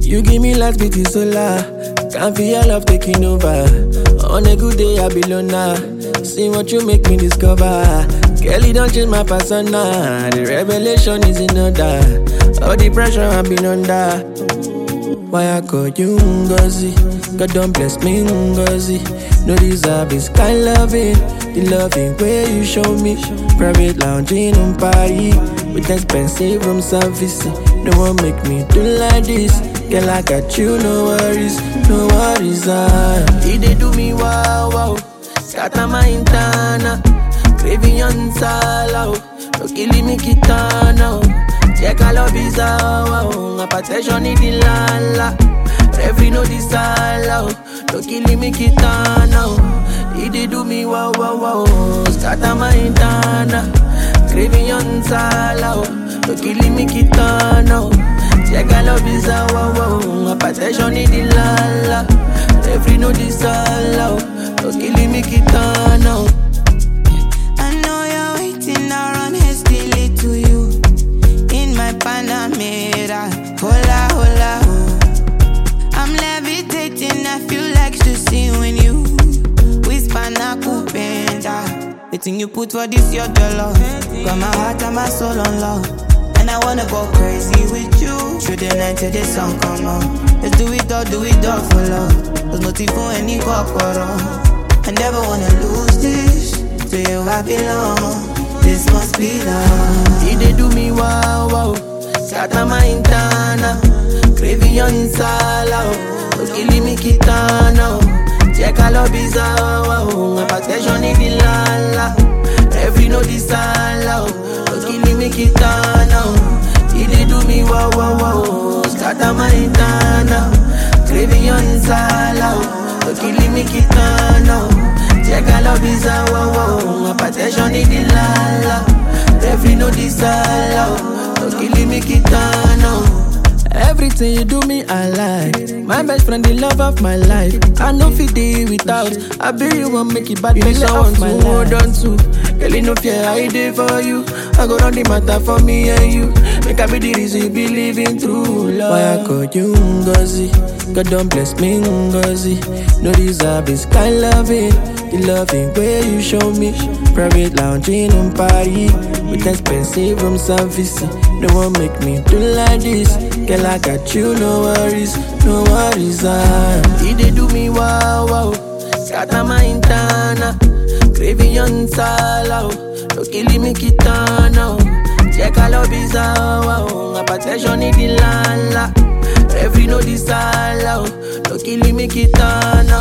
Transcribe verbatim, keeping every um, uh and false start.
You give me light, beauty, solar. Can't feel your love taking over. On a good day, I be loner. See what you make me discover. Kelly don't change my persona. The revelation is in order. All the pressure I've been under. Why I call you Ngozi? God don't bless me Ngozi. No deserve this kind loving. The loving way you show me. Private lounging on Paris with expensive room service. No one make me do like this. Girl, I got you, no worries, no worries. Ah, he they do me wow wow. Scatter my intana, craving on sala. No killing me kitana. Check all of his wow. My protection in the lala. Every no disala. No killing me kitana. He they do me wow wow wow. Scatter my intana, craving on sala. No killing me kitana. Check all of his wow wow. My protection in the lala. Every no disala. No killing me kitana. I know you're waiting around hastily to you. In my Panamera, hola hola ho. I'm levitating, I feel like to see when you whisper na kupenda. The thing you put for this your dollar. Got my heart and my soul on love. And I wanna go crazy with you. Through the night till the sun come on. Let's do it all, do it all for love. There's no for any corporo. I never wanna lose this. To you I belong. This must be love. He they do me wow wow. Scatter my intana, craving on sala. No killing me kitana. Check all of his wow. My protection in the lala. Every no disala. No killing me kitana. He they do me wow wow wow. Scatter my intana, craving on sala. No killing me kitana. Check all of his wow wow. My protection in the lala. Every no disala. No killing me kitana. Everything you do me, I like. My best friend, the love of my life. I know fit day without. I be you won't make it bad. Make sure I want to hold on to. Girl, you know fear I did for you. I go run the matter for me and you. Make I be the reason you be living through love. Why I call you Ngozi? God don't bless me Ngozi. No deserve this kind loving. The loving way you show me. Private lounging on Paris with expensive room service. No one make me do like this. Girl, I got you, no worries, no worries. Ah, he they do me wow wow. Scatter my intana, craving on sala. No killing me kitana. Check all of his wow. My protection in the lala. Every no disala. No killing me kitana.